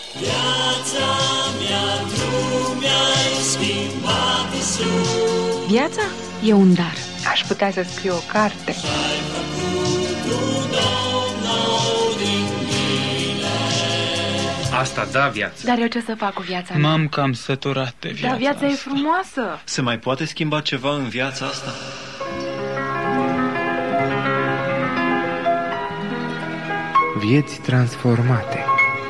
Viața mea, tu mi-ai schimbat, Iisus. Viața e un dar. Aș putea să scriu o carte. Și-ai făcut un om nou din mine. Asta da viață. Dar eu ce să fac cu viața mea? M-am cam săturat de viața Dar viața asta. e frumoasă. Se mai poate schimba ceva în viața asta? Vieți transformate.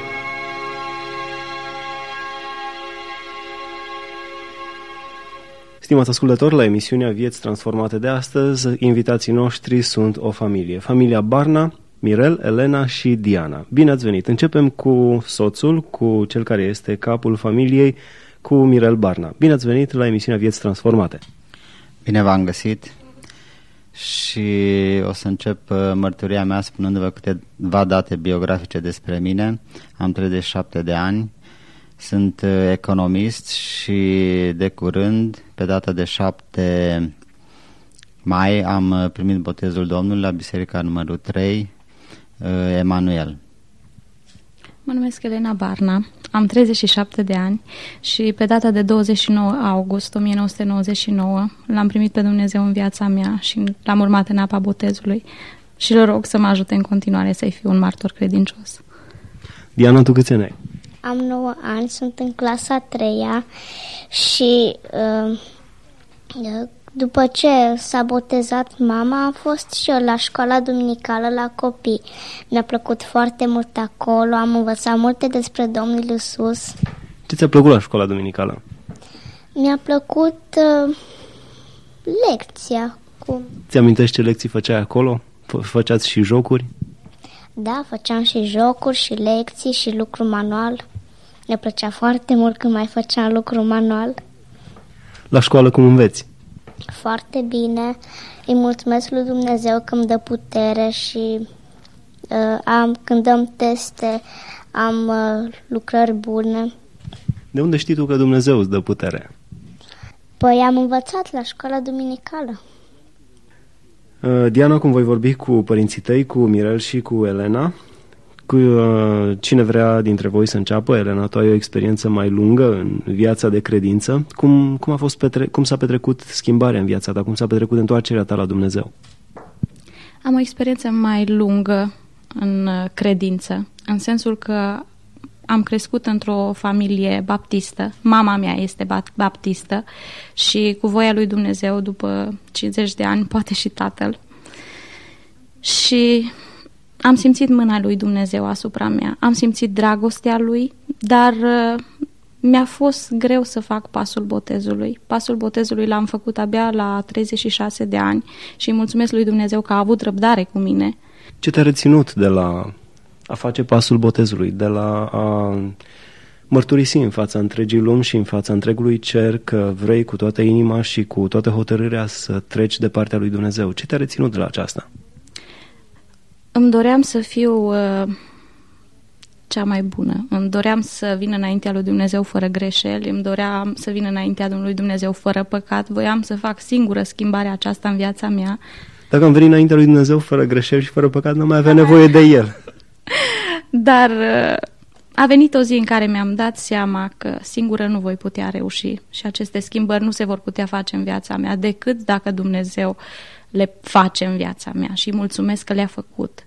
Stimați ascultători, la emisiunea Vieți Transformate de astăzi, invitații noștri sunt o familie. Familia Barna, Mirel, Elena și Diana. Bine ați venit! Începem cu soțul, cu cel care este capul familiei, cu Mirel Barna. Bine ați venit la emisiunea Vieți Transformate! Bine v-am găsit și o să încep mărturia mea spunându-vă câteva date biografice despre mine. Am 37 de ani, sunt economist și de curând, pe data de 7 mai, am primit botezul Domnului la biserica numărul 3, Emanuel. Mă numesc Elena Barna, am 37 de ani și pe data de 29 august 1999 l-am primit pe Dumnezeu în viața mea și l-am urmat în apa botezului și îl rog să mă ajute în continuare să-i fiu un martor credincios. Diana, tu câți ani ai? Am 9 ani, sunt în clasa 3-a și după ce s-a botezat mama, am fost și eu la școala duminicală la copii. Mi-a plăcut foarte mult acolo, am învățat multe despre Domnul Iisus. Ce ți-a plăcut la școala duminicală? Mi-a plăcut lecția. Ți amintești ce lecții făceai acolo? Făceați și jocuri? Da, făceam și jocuri, și lecții, și lucru manual. Ne plăcea foarte mult când mai făceam lucru manual. La școală cum înveți? Foarte bine. Îi mulțumesc lui Dumnezeu că îmi dă putere și când dăm teste am lucrări bune. De unde știi tu că Dumnezeu îți dă putere? Păi am învățat la școala duminicală. Diana, cum voi vorbi cu părinții tăi, cu Mirel și cu Elena, cu cine vrea dintre voi să înceapă. Elena, tu ai o experiență mai lungă în viața de credință. Cum s-a petrecut schimbarea în viața ta? Cum s-a petrecut întoarcerea ta la Dumnezeu? Am o experiență mai lungă în credință, în sensul că am crescut într-o familie baptistă. Mama mea este baptistă și cu voia lui Dumnezeu, după 50 de ani, poate și tatăl. Și am simțit mâna lui Dumnezeu asupra mea, am simțit dragostea lui, dar mi-a fost greu să fac pasul botezului. Pasul botezului l-am făcut abia la 36 de ani și îi mulțumesc lui Dumnezeu că a avut răbdare cu mine. Ce te-a reținut de la a face pasul botezului, de la a mărturisi în fața întregii lumi și în fața întregului cer că vrei cu toată inima și cu toată hotărârea să treci de partea lui Dumnezeu? Ce te-a reținut de la aceasta? Îmi doream să fiu cea mai bună. Îmi doream să vin înaintea lui Dumnezeu fără greșeli, îmi doream să vin înaintea lui Dumnezeu fără păcat, voiam să fac singură schimbarea aceasta în viața mea. Dacă am venit înaintea lui Dumnezeu fără greșeli și fără păcat, nu mai avea nevoie de El. Dar a venit o zi în care mi-am dat seama că singură nu voi putea reuși și aceste schimbări nu se vor putea face în viața mea decât dacă Dumnezeu le face în viața mea și mulțumesc că le-a făcut.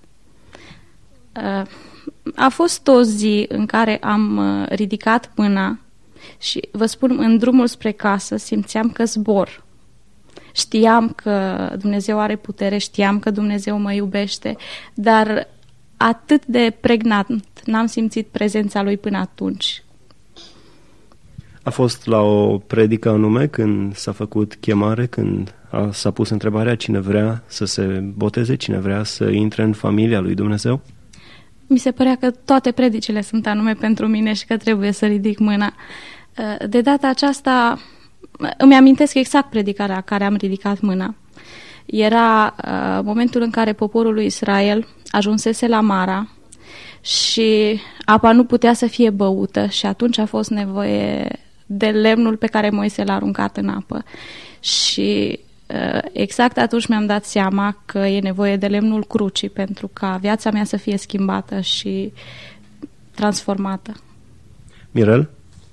A fost o zi în care am ridicat mâna și, vă spun, în drumul spre casă simțeam că zbor. Știam că Dumnezeu are putere, știam că Dumnezeu mă iubește, dar atât de pregnant n-am simțit prezența Lui până atunci. A fost la o predică anume când s-a făcut chemare, când s-a pus întrebarea cine vrea să se boteze, cine vrea să intre în familia lui Dumnezeu? Mi se părea că toate predicile sunt anume pentru mine și că trebuie să ridic mâna. De data aceasta îmi amintesc exact predicarea care am ridicat mâna. Era momentul în care poporul lui Israel ajunsese la Mara și apa nu putea să fie băută și atunci a fost nevoie de lemnul pe care Moise l-a aruncat în apă. Și exact atunci mi-am dat seama că e nevoie de lemnul crucii pentru ca viața mea să fie schimbată și transformată. Mirel?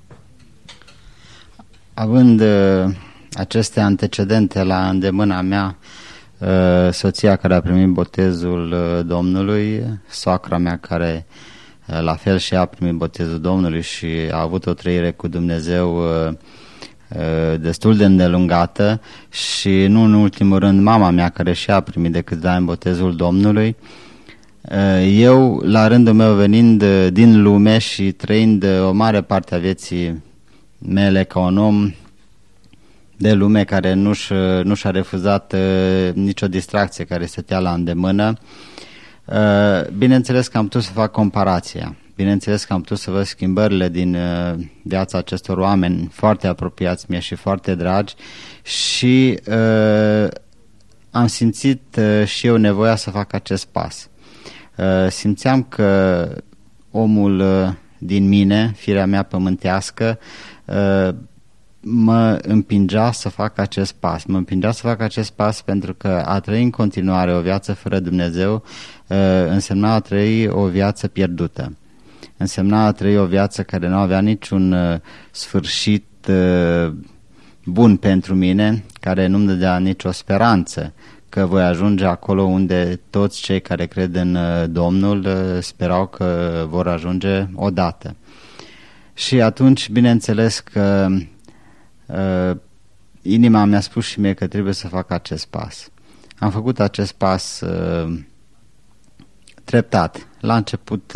Având aceste antecedente la îndemâna mea, soția care a primit botezul Domnului, soacra mea care la fel și a primit botezul Domnului și a avut o trăire cu Dumnezeu destul de îndelungată, și nu în ultimul rând mama mea care și a primit de câțiva ani botezul Domnului, eu la rândul meu, venind din lume și trăind o mare parte a vieții mele ca un om de lume care nu și-a refuzat nicio distracție care stătea la îndemână, bineînțeles că am putut să fac comparația. Bineînțeles că am putut să văd schimbările din viața acestor oameni foarte apropiați mie și foarte dragi, și am simțit și eu nevoia să fac acest pas. Simțeam că omul din mine, firea mea pământească, mă împingea să fac acest pas. Mă împingea să fac acest pas pentru că a trăi în continuare o viață fără Dumnezeu însemna a trăi o viață pierdută. Însemna a trăi o viață care nu avea niciun sfârșit bun pentru mine, care nu-mi dădea nicio speranță că voi ajunge acolo unde toți cei care cred în Domnul sperau că vor ajunge odată. Și atunci, bineînțeles că inima mi-a spus și mie că trebuie să fac acest pas. Am făcut acest pas treptat. La început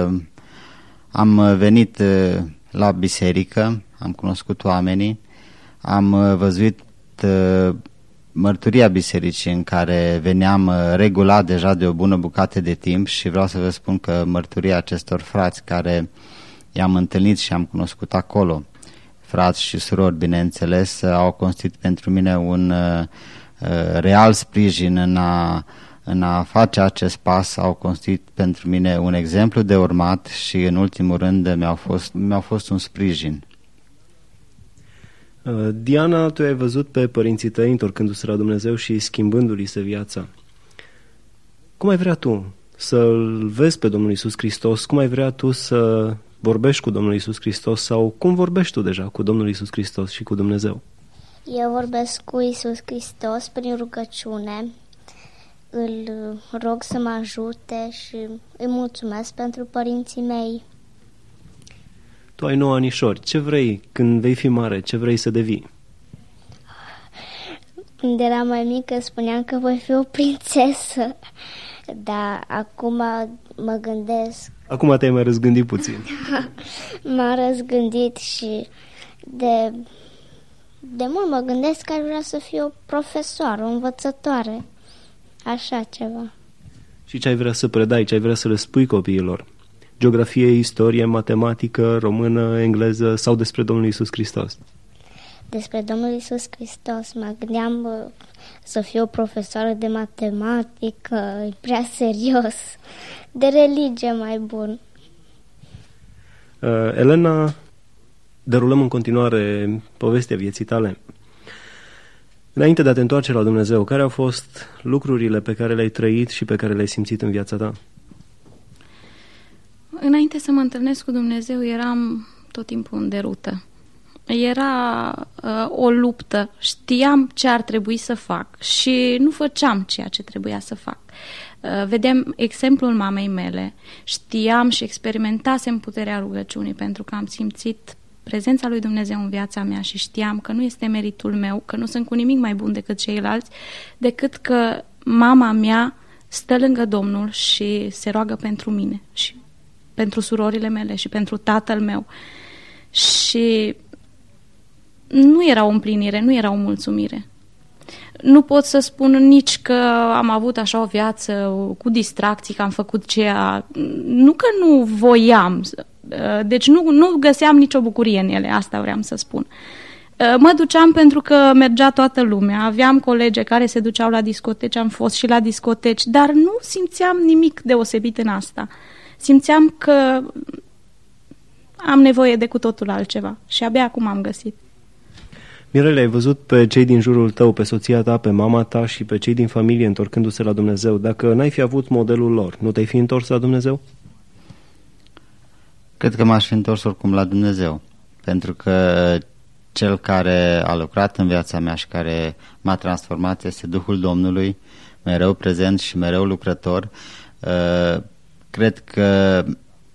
am venit la biserică, am cunoscut oamenii, am văzut mărturia bisericii în care veneam regulat deja de o bună bucată de timp, și vreau să vă spun că mărturia acestor frați care i-am întâlnit și am cunoscut acolo, frați și surori, bineînțeles, au constituit pentru mine un real sprijin în a face acest pas, au constituit pentru mine un exemplu de urmat și, în ultimul rând, mi-au fost un sprijin. Diana, tu ai văzut pe părinții tăi întorcându-se la Dumnezeu și schimbându-li se viața. Cum ai vrea tu să-L vezi pe Domnul Iisus Hristos? Cum ai vrea tu să vorbești cu Domnul Iisus Hristos, sau cum vorbești tu deja cu Domnul Iisus Hristos și cu Dumnezeu? Eu vorbesc cu Iisus Hristos prin rugăciune, îl rog să mă ajute și îi mulțumesc pentru părinții mei. Tu ai 9 anișori. Ce vrei când vei fi mare? Ce vrei să devii? Când eram mai mică spuneam că voi fi o prințesă, dar acum mă gândesc. Acum te-ai mai răzgândit puțin. M-am răzgândit și de mult mă gândesc că aș vrea să fiu o profesoară, o învățătoare, așa ceva. Și ce ai vrea să predai, ce ai vrea să le spui copiilor? Geografie, istorie, matematică, română, engleză sau despre Domnul Iisus Hristos? Despre Domnul Iisus Hristos. Mă gândeam să fiu o profesoară de matematică, e prea serios, de religie mai bun. Elena, derulăm în continuare povestea vieții tale. Înainte de a te întoarce la Dumnezeu, care au fost lucrurile pe care le-ai trăit și pe care le-ai simțit în viața ta? Înainte să mă întâlnesc cu Dumnezeu, eram tot timpul în derută. Era o luptă. Știam ce ar trebui să fac și nu făceam ceea ce trebuia să fac. Vedeam exemplul mamei mele. Știam și experimentasem puterea rugăciunii pentru că am simțit prezența lui Dumnezeu în viața mea și știam că nu este meritul meu, că nu sunt cu nimic mai bun decât ceilalți, decât că mama mea stă lângă Domnul și se roagă pentru mine și pentru surorile mele și pentru tatăl meu. Și nu era o împlinire, nu era o mulțumire. Nu pot să spun nici că am avut așa o viață cu distracții, că am făcut ceea... Nu că nu voiam, deci nu găseam nicio bucurie în ele, asta vreau să spun. Mă duceam pentru că mergea toată lumea, aveam colege care se duceau la discoteci, am fost și la discoteci, dar nu simțeam nimic deosebit în asta. Simțeam că am nevoie de cu totul altceva și abia acum am găsit. Mirele, ai văzut pe cei din jurul tău, pe soția ta, pe mama ta și pe cei din familie întorcându-se la Dumnezeu. Dacă n-ai fi avut modelul lor, nu te-ai fi întors la Dumnezeu? Cred că m-aș fi întors oricum la Dumnezeu, pentru că cel care a lucrat în viața mea și care m-a transformat este Duhul Domnului, mereu prezent și mereu lucrător. Cred că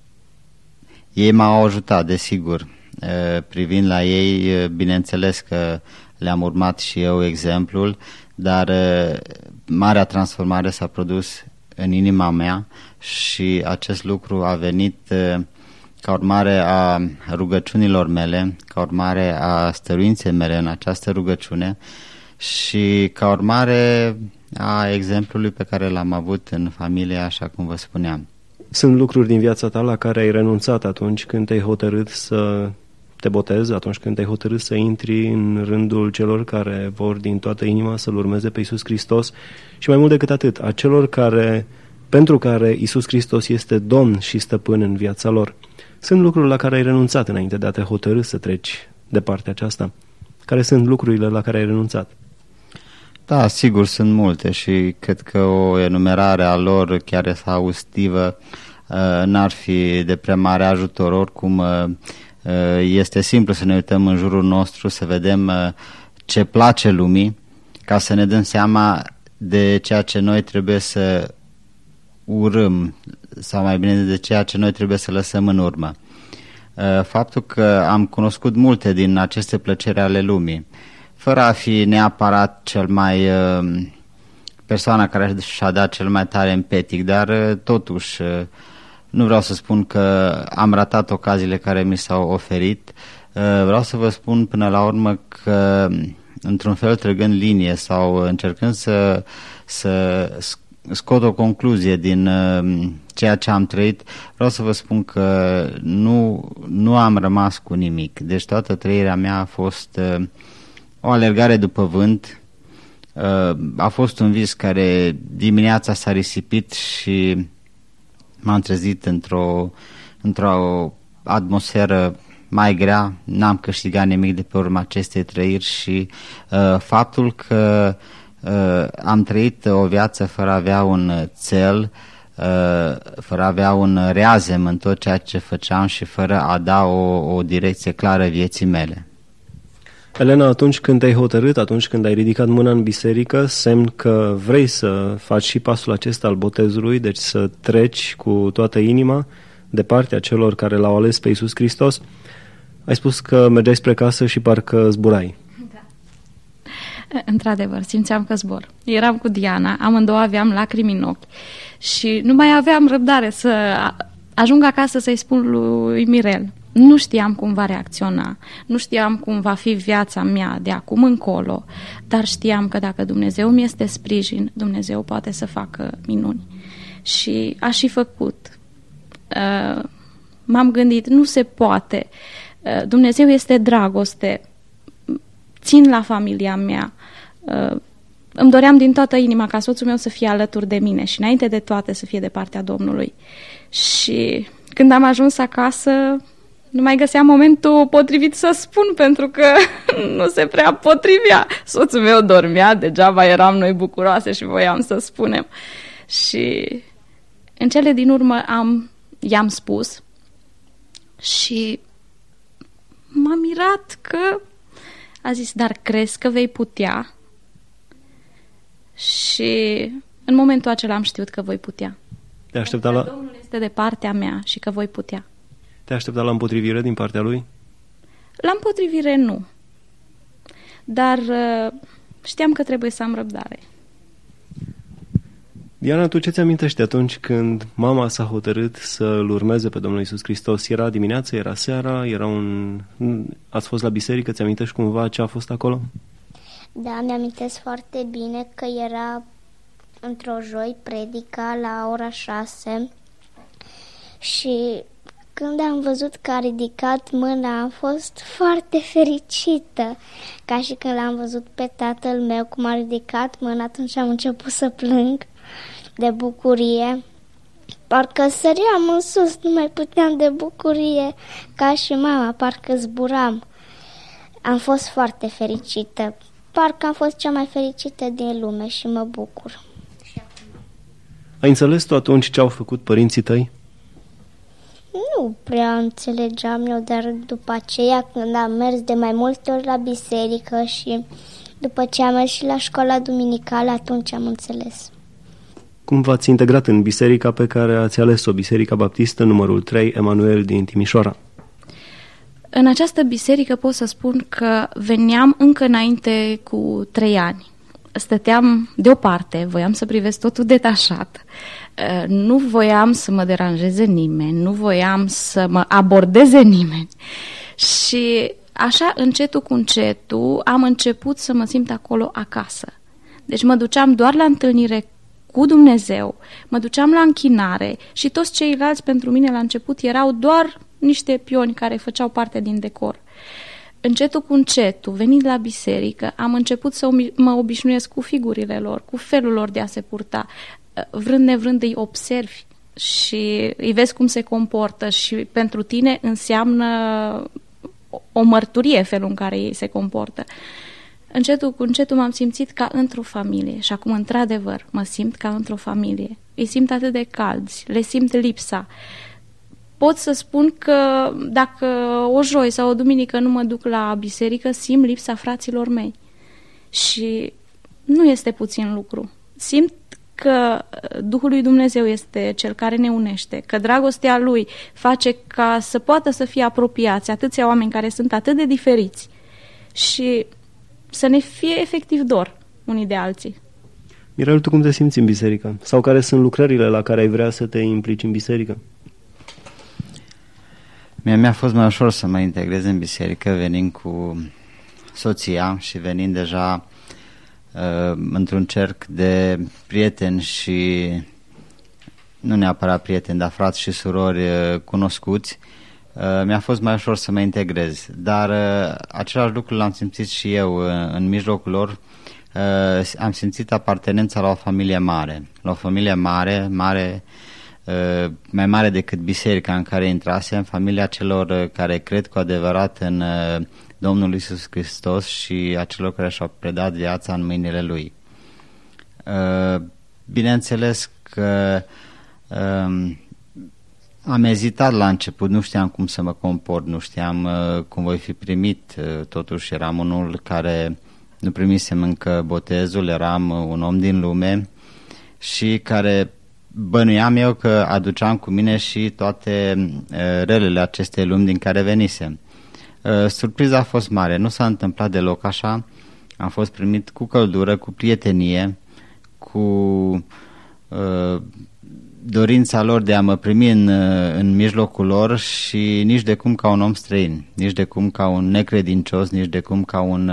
ei m-au ajutat, desigur. Privind la ei, bineînțeles că le-am urmat și eu exemplul, dar marea transformare s-a produs în inima mea și acest lucru a venit ca urmare a rugăciunilor mele, ca urmare a stăruinței mele în această rugăciune și ca urmare a exemplului pe care l-am avut în familie, așa cum vă spuneam. Sunt lucruri din viața ta la care ai renunțat atunci când te-ai hotărât să te botezi, atunci când te-ai hotărât să intri în rândul celor care vor din toată inima să-L urmeze pe Iisus Hristos și mai mult decât atât, a celor pentru care Iisus Hristos este Domn și Stăpân în viața lor. Sunt lucruri la care ai renunțat înainte de a te hotărâ să treci de partea aceasta. Care sunt lucrurile la care ai renunțat? Da, sigur, sunt multe și cred că o enumerare a lor, chiar exhaustivă, n-ar fi de prea mare ajutor. Oricum, este simplu să ne uităm în jurul nostru, să vedem ce place lumii, ca să ne dăm seama de ceea ce noi trebuie să urâm, sau mai bine de ceea ce noi trebuie să lăsăm în urmă. Faptul că am cunoscut multe din aceste plăceri ale lumii, fără a fi neapărat cel mai persoana care și-a dat cel mai tare empetic, dar totuși nu vreau să spun că am ratat ocaziile care mi s-au oferit. Vreau să vă spun până la urmă că, într-un fel, trăgând linie sau încercând să scot o concluzie din ceea ce am trăit, vreau să vă spun că nu am rămas cu nimic. Deci toată trăirea mea a fost o alergare după vânt. A fost un vis care dimineața s-a risipit și m-am trezit într-o atmosferă mai grea. N-am câștigat nimic de pe urma acestei trăiri și faptul că am trăit o viață fără a avea un țel, fără a avea un reazem în tot ceea ce făceam și fără a da o direcție clară vieții mele. Elena, atunci când te-ai hotărât, atunci când ai ridicat mâna în biserică, semn că vrei să faci și pasul acesta al botezului, deci să treci cu toată inima de partea celor care l-au ales pe Iisus Hristos, ai spus că mergeai spre casă și parcă zburai. Da. Într-adevăr, simțeam că zbor. Eram cu Diana, amândouă aveam lacrimi în ochi și nu mai aveam răbdare să ajung acasă să-i spun lui Mirel. Nu știam cum va reacționa, nu știam cum va fi viața mea de acum încolo, dar știam că dacă Dumnezeu mi este sprijin, Dumnezeu poate să facă minuni. Și a și făcut. M-am gândit, nu se poate. Dumnezeu este dragoste. Țin la familia mea. Îmi doream din toată inima ca soțul meu să fie alături de mine și înainte de toate să fie de partea Domnului. Și când am ajuns acasă, nu mai găseam momentul potrivit să spun, pentru că nu se prea potrivea. Soțul meu dormea, degeaba eram noi bucuroase și voiam să spunem. Și în cele din urmă i-am spus și m-a mirat că a zis, dar crezi că vei putea? Și în momentul acela am știut că voi putea. Te aștepta la... Domnul este de partea mea și că voi putea. Te aștepta la împotrivire din partea lui? La împotrivire nu. Dar știam că trebuie să am răbdare. Diana, tu ce-ți amintești atunci când mama s-a hotărât să-L urmeze pe Domnul Iisus Hristos? Era dimineața, era seara, ați fost la biserică, ți amintești cumva ce a fost acolo? Da, mi-amintesc foarte bine că era într-o joi predica la ora 6 și când am văzut că a ridicat mâna am fost foarte fericită, ca și când l-am văzut pe tatăl meu cum a ridicat mâna, atunci am început să plâng de bucurie. Parcă săream în sus, nu mai puteam de bucurie, ca și mama, parcă zburam. Am fost foarte fericită, parcă am fost cea mai fericită din lume și mă bucur. Ai înțeles tu atunci ce au făcut părinții tăi? Nu prea înțelegeam eu, dar după aceea, când am mers de mai multe ori la biserică și după ce am mers și la școala duminicală, atunci am înțeles. Cum v-ați integrat în biserica pe care ați ales-o, Biserica Baptistă numărul 3, Emanuel din Timișoara? În această biserică pot să spun că veneam încă înainte cu 3 ani. Stăteam deoparte, voiam să privesc totul detașat. Nu voiam să mă deranjeze nimeni, nu voiam să mă abordeze nimeni. Și așa, încetul cu încetul, am început să mă simt acolo acasă. Deci mă duceam doar la întâlnire cu Dumnezeu, mă duceam la închinare și toți ceilalți pentru mine la început erau doar niște pioni care făceau parte din decor. Încetul cu încetul, venind la biserică, am început să mă obișnuiesc cu figurile lor, cu felul lor de a se purta. Vrând nevrând îi observi și îi vezi cum se comportă și pentru tine înseamnă o mărturie felul în care ei se comportă. Încetul cu încetul m-am simțit ca într-o familie și acum, într-adevăr, mă simt ca într-o familie. Îi simt atât de calzi, le simt lipsa. Pot să spun că dacă o joi sau o duminică nu mă duc la biserică, simt lipsa fraților mei. Și nu este puțin lucru. Simt că Duhul lui Dumnezeu este Cel care ne unește, că dragostea Lui face ca să poată să fie apropiați atâția oameni care sunt atât de diferiți și să ne fie efectiv dor unii de alții. Mirel, tu cum te simți în biserică? Sau care sunt lucrările la care ai vrea să te implici în biserică? Mi-a fost mai ușor să mă integrez în biserică venind cu soția și venind deja într-un cerc de prieteni și nu neapărat prieteni, dar frați și surori cunoscuți. Mi-a fost mai ușor să mă integrez, dar același lucru l-am simțit și eu în mijlocul lor. Am simțit apartenența la o familie mare, mai mare decât biserica în care intrasem, familia celor care cred cu adevărat în Domnul Iisus Hristos și a celor care și-au predat viața în mâinile Lui. Bineînțeles că am ezitat la început, nu știam cum să mă comport, nu știam cum voi fi primit, totuși eram unul care nu primisem încă botezul, eram un om din lume și care bănuiam eu că aduceam cu mine și toate relele acestei lumi din care venisem. Surpriza a fost mare, nu s-a întâmplat deloc așa, am fost primit cu căldură, cu prietenie, cu dorința lor de a mă primi în mijlocul lor și nici de cum ca un om străin, nici de cum ca un necredincios, nici de cum ca un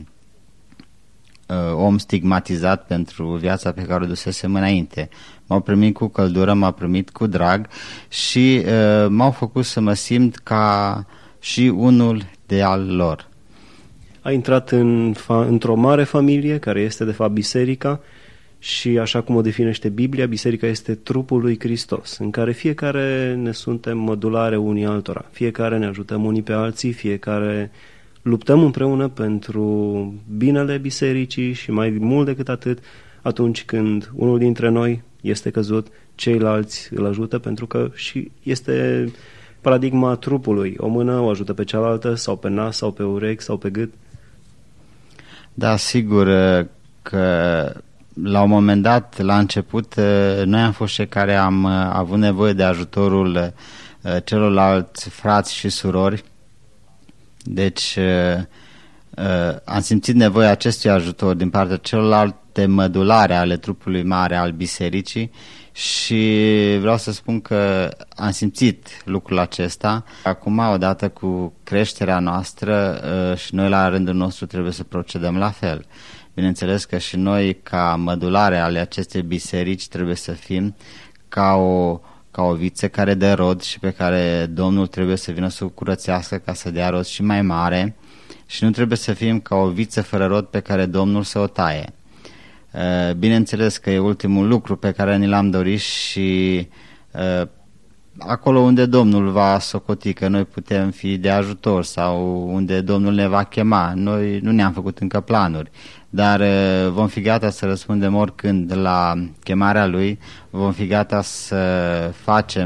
om stigmatizat pentru viața pe care o dusesem înainte. M-au primit cu căldură, m-au primit cu drag și m-au făcut să mă simt ca și unul de al lor. Ai intrat într-o mare familie care este de fapt biserica și așa cum o definește Biblia, biserica este trupul lui Hristos, în care fiecare ne suntem mădulare unii altora, fiecare ne ajutăm unii pe alții, fiecare luptăm împreună pentru binele bisericii și mai mult decât atât, atunci când unul dintre noi este căzut, ceilalți îl ajută, pentru că și este paradigma trupului. O mână o ajută pe cealaltă, sau pe nas, sau pe urechi, sau pe gât. Da, sigur că la un moment dat, la început, noi am fost cei care am avut nevoie de ajutorul celorlalți frați și surori. Deci am simțit nevoia acestui ajutor din partea celorlalte mădulare ale trupului mare al bisericii și vreau să spun că am simțit lucrul acesta. Acum, odată cu creșterea noastră, și noi la rândul nostru trebuie să procedăm la fel. Bineînțeles că și noi, ca mădulare ale acestei biserici, trebuie să fim ca o viță care dă rod și pe care Domnul trebuie să vină să o curățească ca să dea rod și mai mare, și nu trebuie să fim ca o viță fără rod pe care Domnul să o taie. Bineînțeles că e ultimul lucru pe care ni l-am dorit și acolo unde Domnul va socoti că noi putem fi de ajutor sau unde Domnul ne va chema. Noi nu ne-am făcut încă planuri, dar vom fi gata să răspundem oricând la chemarea Lui, vom fi gata să facem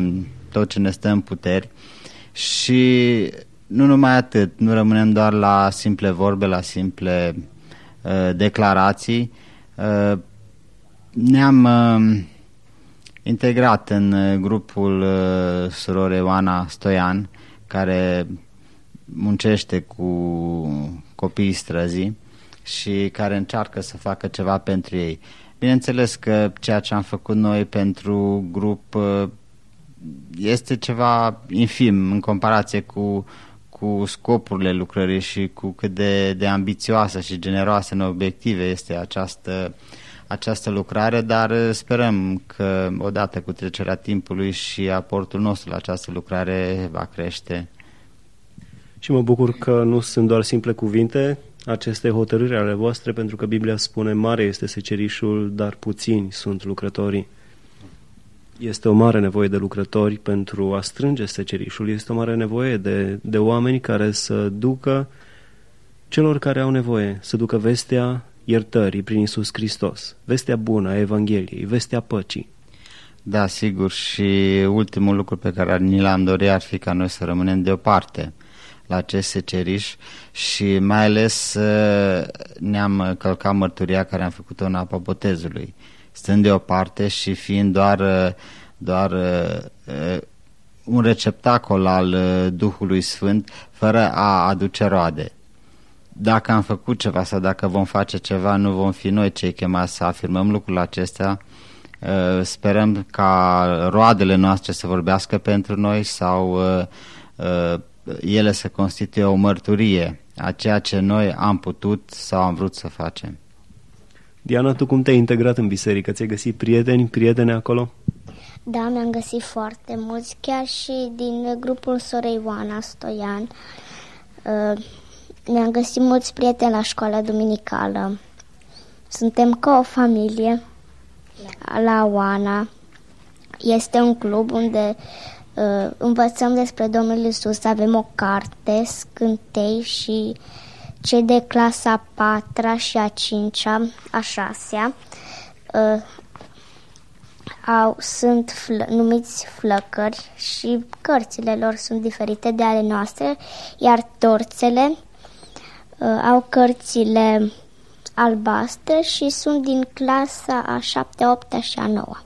tot ce ne stă în puteri. Și nu numai atât, nu rămânem doar la simple vorbe, la simple declarații. Ne-am integrat în grupul surorii Oana Stoian, care muncește cu copiii străzii și care încearcă să facă ceva pentru ei. Bineînțeles că ceea ce am făcut noi pentru grup este ceva infim în comparație cu scopurile lucrării și cu cât de ambițioasă și generoasă în obiective este această lucrare, dar sperăm că odată cu trecerea timpului și aportul nostru la această lucrare va crește. Și mă bucur că nu sunt doar simple cuvinte aceste hotărâri ale voastre, pentru că Biblia spune: mare este secerișul, dar puțini sunt lucrătorii. Este o mare nevoie de lucrători pentru a strânge secerișul, este o mare nevoie de oameni care să ducă celor care au nevoie, să ducă vestea iertării prin Iisus Hristos, vestea bună a Evangheliei, vestea păcii. Da, sigur, și ultimul lucru pe care ni l-am dorit ar fi ca noi să rămânem deoparte la acest seceriș și mai ales ne-am călcat mărturia care am făcut-o în apa botezului, stând deoparte și fiind doar un receptacol al Duhului Sfânt, fără a aduce roade. Dacă am făcut ceva sau dacă vom face ceva, nu vom fi noi cei chemați să afirmăm lucrurile acestea. Sperăm ca roadele noastre să vorbească pentru noi sau ele să constituie o mărturie a ceea ce noi am putut sau am vrut să facem. Diana, tu cum te-ai integrat în biserică? Ți-ai găsit prietene acolo? Da, mi-am găsit foarte mulți, chiar și din grupul sorei Oana Stoian. Ne-am găsit mulți prieteni la școala duminicală. Suntem ca o familie la Oana. Este un club unde învățăm despre Domnul Iisus. Avem o carte, scântei, și cei de clasa 4-a și a 5-a, a 6-a sunt numiți flăcări și cărțile lor sunt diferite de ale noastre, iar torțele au cărțile albastre și sunt din clasa a 7-a, 8-a și a 9-a.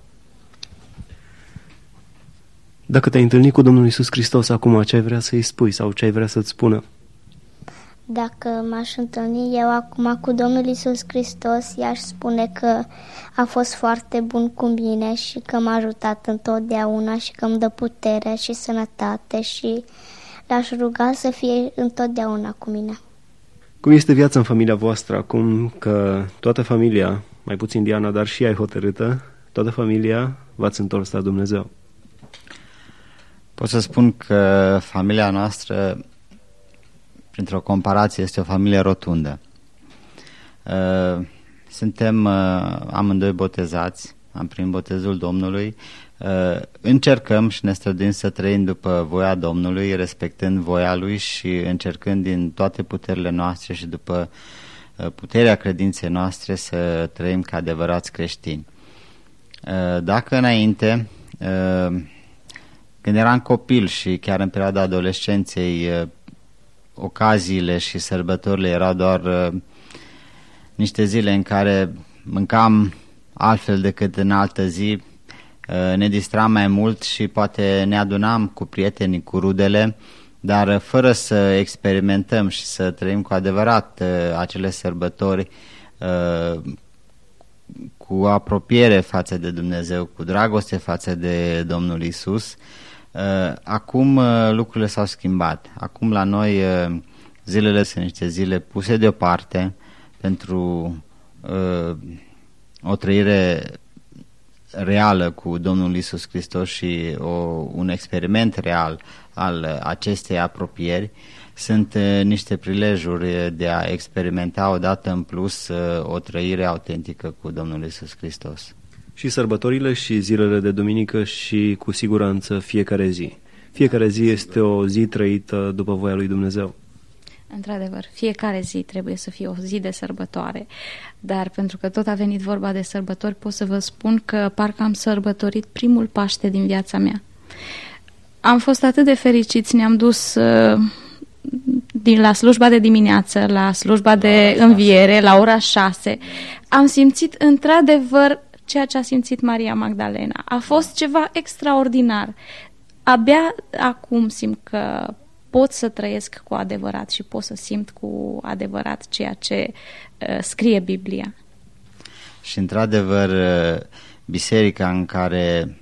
Dacă te-ai întâlnit cu Domnul Iisus Hristos acum, ce ai vrea să-i spui sau ce ai vrea să-ți spună? Dacă m-aș întâlni eu acum cu Domnul Iisus Hristos, i-aș spune că a fost foarte bun cu mine și că m-a ajutat întotdeauna și că îmi dă putere și sănătate și l-aș ruga să fie întotdeauna cu mine. Cum este viața în familia voastră acum că toată familia, mai puțin Diana, dar și ai hotărâtă, toată familia v-ați întors la Dumnezeu? Pot să spun că familia noastră, printr-o comparație, este o familie rotundă. Suntem amândoi botezați, am primit botezul Domnului, încercăm și ne străduim să trăim după voia Domnului, respectând voia Lui și încercând din toate puterile noastre și după puterea credinței noastre să trăim ca adevărați creștini. Dacă înainte, când eram copil și chiar în perioada adolescenței, ocaziile și sărbătorile erau doar niște zile în care mâncam altfel decât în altă zi, ne distram mai mult și poate ne adunam cu prietenii, cu rudele, dar fără să experimentăm și să trăim cu adevărat acele sărbători cu apropiere față de Dumnezeu, cu dragoste față de Domnul Iisus. Acum lucrurile s-au schimbat. Acum la noi zilele sunt niște zile puse deoparte pentru o trăire reală cu Domnul Iisus Hristos și un experiment real al acestei apropieri. Sunt niște prilejuri de a experimenta odată în plus o trăire autentică cu Domnul Iisus Hristos. Și sărbătorile și zilele de duminică și cu siguranță fiecare zi. Fiecare zi este o zi trăită după voia lui Dumnezeu. Într-adevăr, fiecare zi trebuie să fie o zi de sărbătoare, dar pentru că tot a venit vorba de sărbători, pot să vă spun că parcă am sărbătorit primul Paște din viața mea. Am fost atât de fericiți, ne-am dus la slujba de dimineață, la slujba de înviere, la ora 6. Am simțit într-adevăr ceea ce a simțit Maria Magdalena. A fost ceva extraordinar. Abia acum simt că pot să trăiesc cu adevărat și pot să simt cu adevărat ceea ce scrie Biblia. Și într-adevăr, biserica în care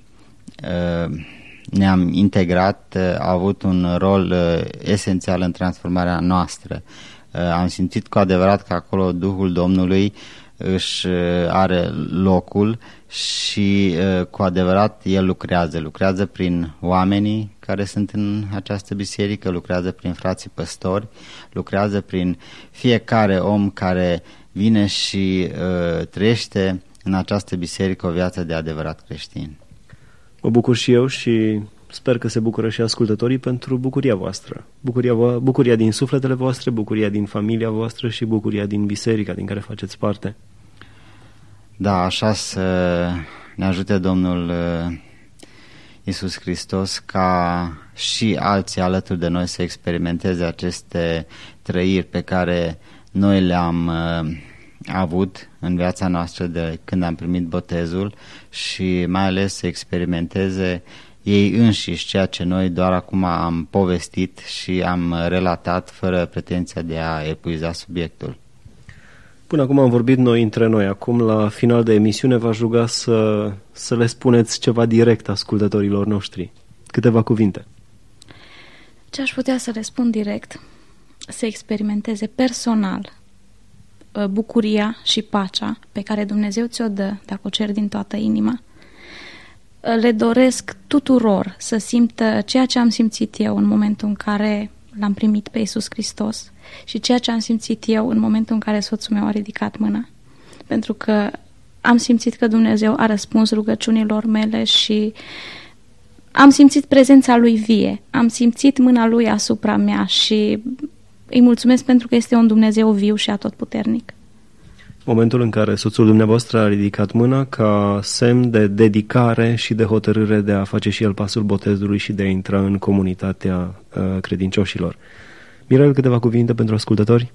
ne-am integrat a avut un rol esențial în transformarea noastră. Am simțit cu adevărat că acolo Duhul Domnului își are locul și cu adevărat El lucrează prin oamenii care sunt în această biserică, lucrează prin frații păstori, lucrează prin fiecare om care vine și trăiește în această biserică o viață de adevărat creștin. Mă bucur și eu și sper că se bucură și ascultătorii pentru bucuria voastră. Bucuria din sufletele voastre, bucuria din familia voastră și bucuria din biserica din care faceți parte. Da, așa să ne ajute Domnul Iisus Hristos ca și alții alături de noi să experimenteze aceste trăiri pe care noi le-am avut în viața noastră de când am primit botezul și mai ales să experimenteze ei înșiși ceea ce noi doar acum am povestit și am relatat fără pretenția de a epuiza subiectul. Până acum am vorbit noi între noi. Acum, la final de emisiune, v-aș ruga să le spuneți ceva direct ascultătorilor noștri. Câteva cuvinte. Ce aș putea să le spun direct? Să experimenteze personal bucuria și pacea pe care Dumnezeu ți-o dă dacă o ceri din toată inima. Le doresc tuturor să simtă ceea ce am simțit eu în momentul în care l-am primit pe Iisus Hristos și ceea ce am simțit eu în momentul în care soțul meu a ridicat mâna. Pentru că am simțit că Dumnezeu a răspuns rugăciunilor mele și am simțit prezența Lui vie, am simțit mâna Lui asupra mea și îi mulțumesc pentru că este un Dumnezeu viu și atotputernic. Momentul în care soțul dumneavoastră a ridicat mâna ca semn de dedicare și de hotărâre de a face și el pasul botezului și de a intra în comunitatea credincioșilor. Mirel, câteva cuvinte pentru ascultători?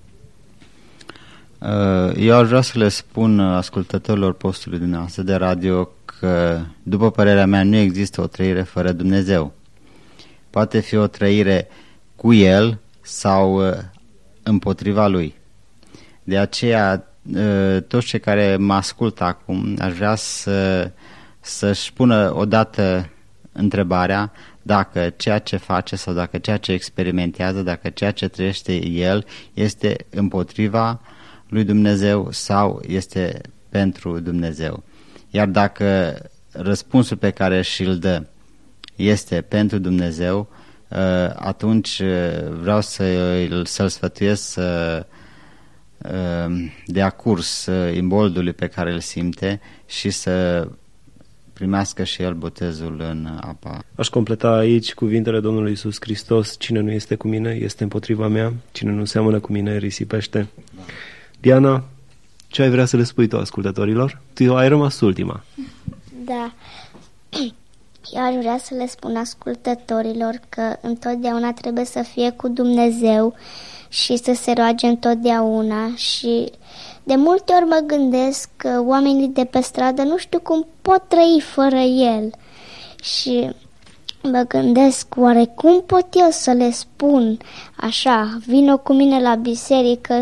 Eu aș vrea să le spun ascultătorilor postului dumneavoastră de radio că, după părerea mea, nu există o trăire fără Dumnezeu. Poate fi o trăire cu El sau împotriva Lui. De aceea, toți cei care mă ascultă acum, aș vrea să-și pună odată întrebarea dacă ceea ce face sau dacă ceea ce experimentează, dacă ceea ce trăiește el este împotriva lui Dumnezeu sau este pentru Dumnezeu. Iar dacă răspunsul pe care și-l dă este pentru Dumnezeu, atunci vreau să-l sfătuiesc să dea curs imboldului pe care îl simte și să primească și el botezul în apa. Aș completa aici cuvintele Domnului Iisus Hristos: cine nu este cu mine este împotriva mea, cine nu seamănă cu mine risipește. Da. Diana, ce ai vrea să le spui tu ascultătorilor? Tu ai rămas ultima. Da. Eu aș vrea să le spun ascultătorilor că întotdeauna trebuie să fie cu Dumnezeu și să se roage întotdeauna. Și de multe ori mă gândesc că oamenii de pe stradă nu știu cum pot trăi fără El. Și mă gândesc, oare cum pot eu să le spun așa, vină cu mine la biserică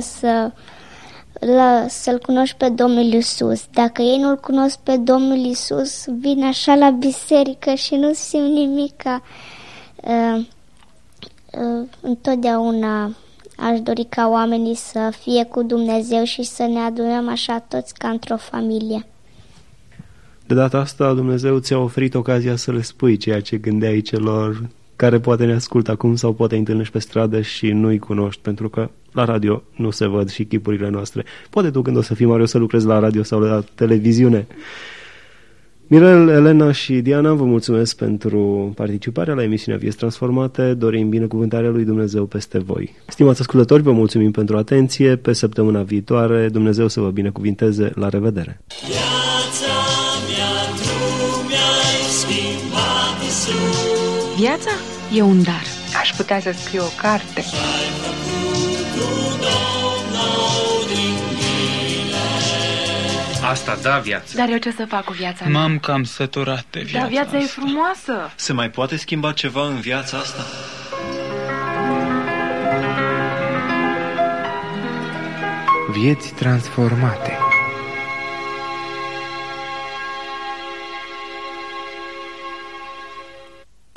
să-L cunoști pe Domnul Iisus. Dacă ei nu-L cunosc pe Domnul Iisus, vin așa la biserică și nu simt nimica. Întotdeauna aș dori ca oamenii să fie cu Dumnezeu și să ne adunăm așa toți ca într-o familie. De data asta Dumnezeu ți-a oferit ocazia să le spui ceea ce gândeai celor care poate ne ascultă acum sau poate îi întâlnești pe stradă și nu-i cunoști, pentru că la radio nu se văd și chipurile noastre. Poate tu, când o să fii mare, o să lucrezi la radio sau la televiziune. Mirel, Elena și Diana, vă mulțumesc pentru participarea la emisiunea Vieți Transformate. Dorim binecuvântarea lui Dumnezeu peste voi. Stimați ascultători, vă mulțumim pentru atenție. Pe săptămâna viitoare, Dumnezeu să vă binecuvinteze. La revedere! Viața mea, tu mi-ai schimbat, Iisus. Viața E un dar. Aș putea să scriu o carte. Ce-ai făcut tu, Doamne, din mine. Asta da viață. Dar eu ce să fac cu viața mea? M-am cam săturat de viața Dar viața e asta. frumoasă. Se mai poate schimba ceva în viața asta? Vieți transformate.